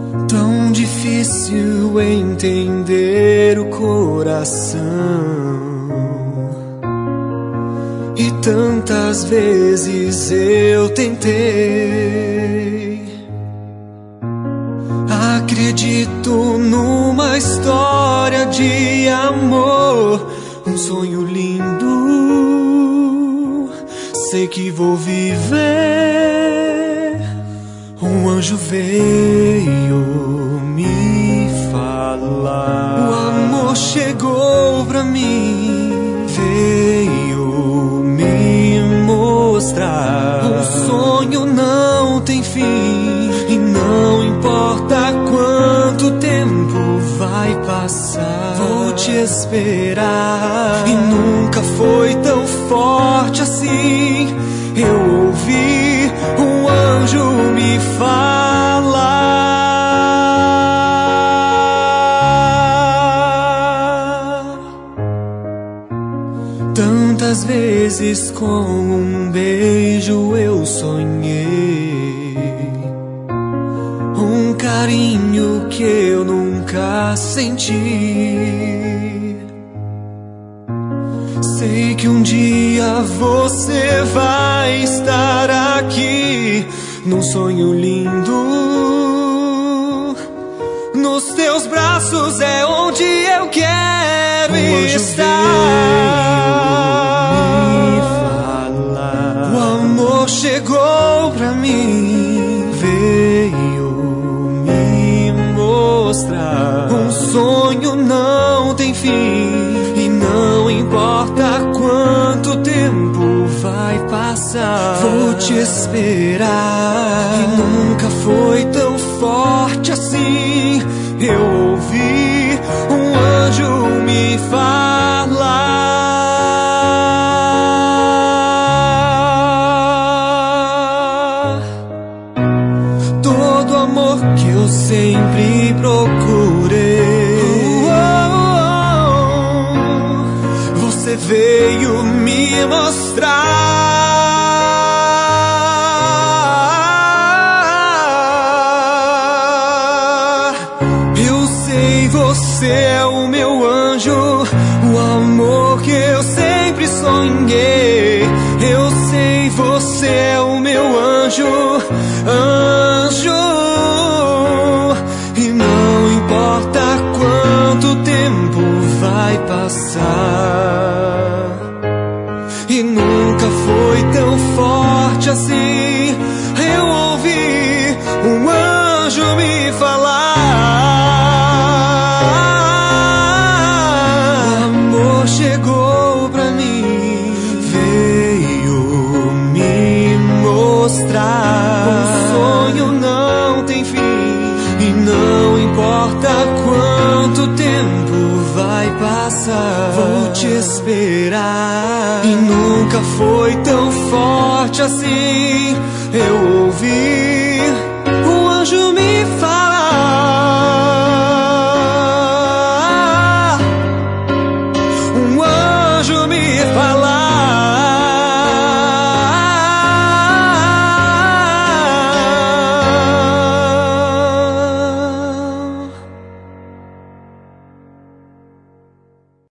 Tão difícil entender o coração, e tantas vezes eu tentei. Acredito numa história de amor, um sonho lindo. Sei que vou viver. Um anjo veio me falar. O amor chegou pra mim, veio me mostrar. Um sonho não tem fim, e não importa quanto tempo vai passar, vou te esperar. E nunca foi tão forte assim. Eu ouvi um anjo me falar. Tantas vezes com um beijo eu sonhei, um carinho que eu nunca senti. Sei que um dia você vai estar aqui, num sonho lindo. Nos teus braços é onde eu quero estar. Me falar. O amor chegou pra mim, veio me mostrar. Um sonho não tem fim, e não importa quanto tempo vai passar, vou te esperar. E nunca foi tão forte assim. Eu ouvi um anjo me falar. Todo amor que eu sempre procurei, você veio me mostrar. Eu sei, você é o meu anjo, o amor que eu sempre sonhei. Eu sei, você é o meu anjo, anjo. E não importa quanto tempo vai passar, e nunca foi tão forte assim. Eu ouvi um anjo me falar. O amor chegou pra mim, veio me mostrar. Um sonho não tem fim, e não importa quanto tempo vai passar, vou te esperar. E nunca foi tão forte assim. Eu ouvi